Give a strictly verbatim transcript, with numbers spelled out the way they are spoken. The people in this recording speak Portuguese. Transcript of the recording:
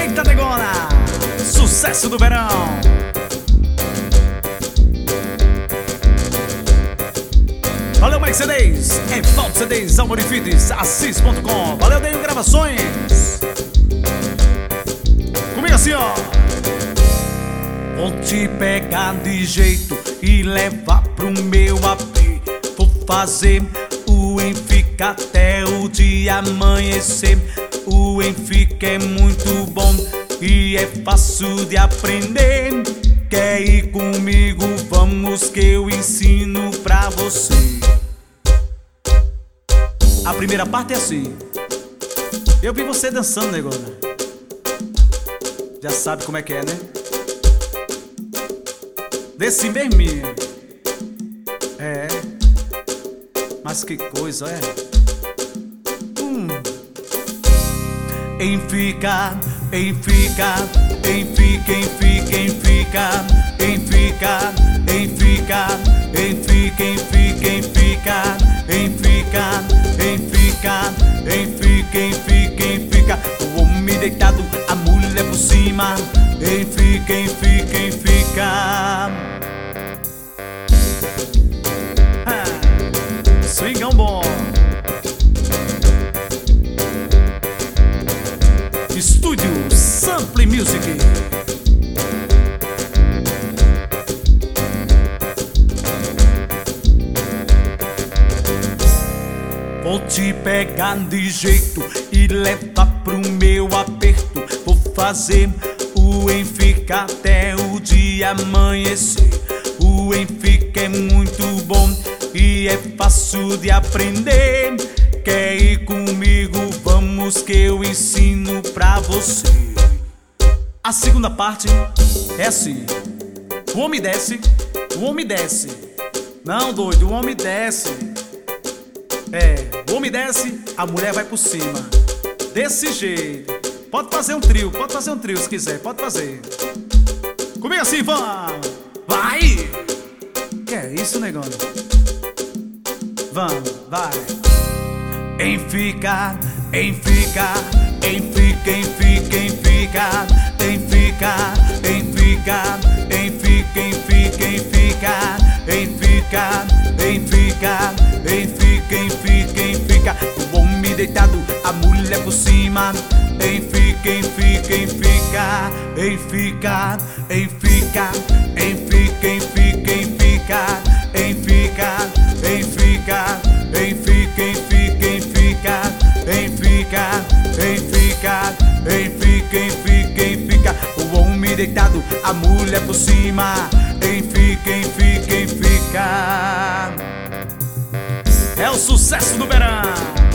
Eita, negona! Sucesso do verão! Valeu, Mike C Ds, é Falta C Ds, Almorifides, Assis ponto com. Valeu, Deio Gravações. Comigo assim, ó. Vou te pegar de jeito e levar pro meu A P. Vou fazer o Enfica até o dia amanhecer. O Enfica é muito bom e é fácil de aprender. Quer ir comigo? Vamos que eu ensino pra você. A primeira parte é assim. Eu vi você dançando, negona. Já sabe como é que é, né? Desse mesmo. É. Mas que coisa, é? Hum. Enfica, enfica, enfica, enfica, enfica, enfica, enfica, enfica, enfica, enfica, enfica, enfica, enfica, enfica, enfica. O homem deitado, a mulher por cima. Enfica, enfica, enfica. Ah, swingão bom. Estúdio Sample Music. Vou te pegar de jeito e levar pro meu aperto. Vou fazer o Enfica até o dia amanhecer. O Enfica é muito bom e é fácil de aprender. Quer ir comigo? Vamos que eu ensino pra você. A segunda parte é assim. O homem desce, o homem desce. Não, doido, o homem desce. É, o homem desce, a mulher vai por cima. Desse jeito. Pode fazer um trio, pode fazer um trio se quiser, pode fazer. Comigo assim, vamos. Vai! Que é isso, negona? Vamos, vai. Enfica, enfica, enfica, enfica, enfica, enfica, enfica, enfica, enfica, enfica, enfica, enfica, enfica, enfica, enfica. O homem deitado, a mulher por cima. Enfica, enfica, enfica, enfica, enfica, enfica, enfica, enfica, enfica, enfica, enfica, enfica, enfica, enfica, enfica, enfica, enfica. O homem deitado, a mulher por cima. Enfica, enfica, enfica. É o sucesso do verão.